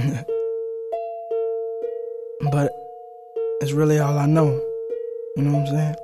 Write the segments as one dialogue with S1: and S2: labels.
S1: But it's really all I know. You know what I'm saying?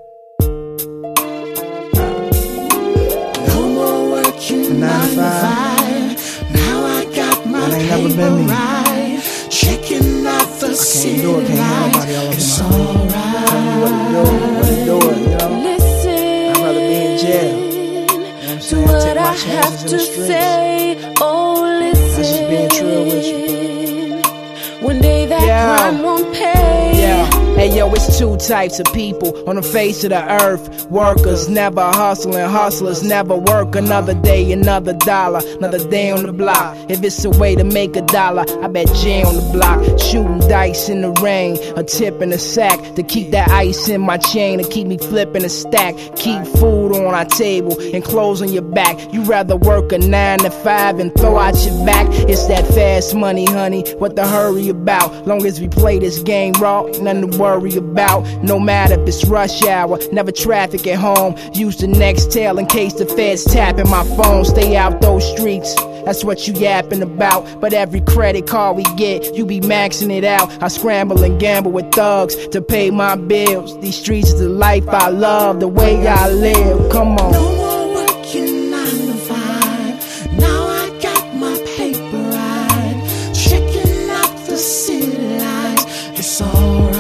S2: No more working 9 to 5. Now I got my paper right. Checking out the city lights. It's alright.
S1: Tell me what to do, you know? I'd rather be in jail. You know what I'm saying? Take my chances in the streets. That's just being true with you.
S3: One day that crime won't pay.
S4: Hey yo, it's two types of people on the face of the earth. Workers never hustling, hustlers never work. Another day, another dollar, another day on the block. If it's a way to make a dollar, I bet Jay on the block. Shooting dice in the rain, a tip in a sack to keep that ice in my chain, to keep me flipping a stack. Keep food on our table and clothes on your back. You rather work a 9 to 5 and throw out your back. It's that fast money, honey, what the hurry about? Long as we play this game raw, nothing to worry about. No matter if it's rush hour, never traffic at home. Use the next tail in case the feds tapping my phone. Stay out those streets, that's what you yapping about. But every credit card we get, you be maxing it out. I scramble and gamble with thugs to pay my bills. These streets is the life I love, the way I live. Come on.
S2: No more working 9 to 5. Now I got my paper right. Checking out the city lights. It's alright.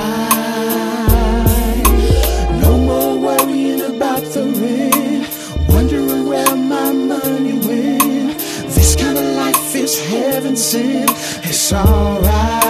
S2: No more worrying about the rent. Wondering where my money went. This kind of life is heaven sent. It's alright.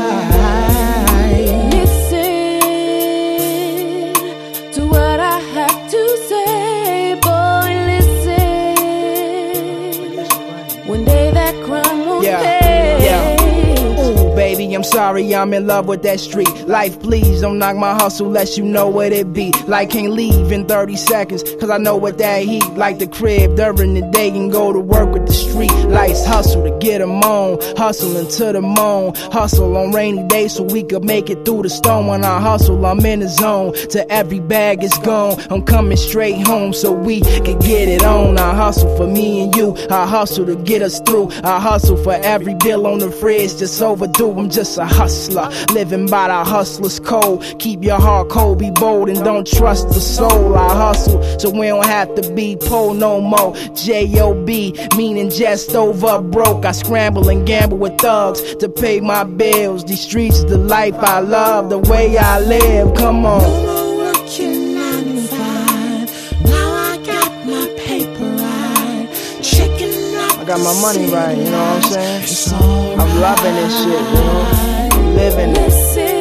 S3: One day that crime won't pay.
S4: Ooh, baby, I'm sorry, I'm in love with that street life. Please don't knock my hustle, let you know what it be. Like can't leave in 30 seconds, cause I know what that heat. Like the crib during the day and go to work with the street lights. Hustle to get them on, hustling to the moon. Hustle on rainy days so we could make it through the storm. When I hustle, I'm in the zone, till every bag is gone. I'm coming straight home so we can get it on. I hustle for me and you, I hustle to get us through. I hustle for every bill on the fridge just overdue. I'm just a hustler, living by the hustler's code. Keep your heart cold, be bold, and don't trust the soul. I hustle so we don't have to be poor no more. J-O-B, meaning just over broke. I scramble and gamble with thugs to pay my bills. These streets is the life I love, the way I live. Come on.
S2: No more working 9 to 5. Now I got my paper right. Checking out
S1: I got my money right, you know what I'm saying?
S2: It's alright.
S1: I'm loving this shit, you know? I'm living it.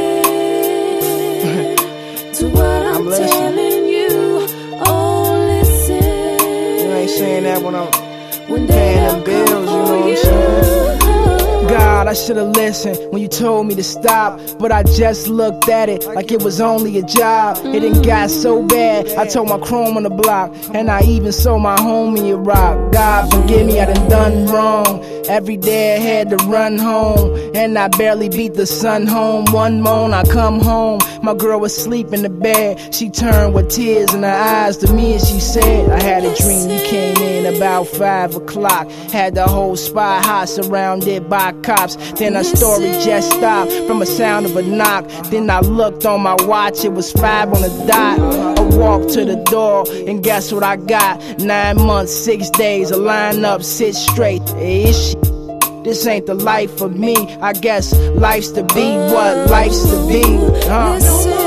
S3: To what I'm telling you. Oh, listen.
S1: You ain't saying that when I'm
S3: One
S1: paying
S3: day
S1: them
S3: I'll
S1: bills, you
S3: come
S1: know
S3: for
S1: what I'm
S3: you.
S1: saying?
S4: God, I should've listened when you told me to stop, but I just looked at it like it was only a job. It done got so bad, I told my chrome on the block, and I even sold my homie a rock. God forgive me, I done wrong. Every day I had to run home, and I barely beat the sun home. One moan, I come home, my girl was asleep in the bed. She turned with tears in her eyes to me and she said, I had a dream you came in about 5 o'clock. Had the whole spot hot, surrounded by cops. Then our story just stopped from a sound of a knock. Then I looked on my watch, it was 5 on the dot. I walked to the door and guess what I got? 9 months, 6 days, a line up, sit straight. Ish. This ain't the life for me. I guess life's to be what life's to be.
S3: Listen.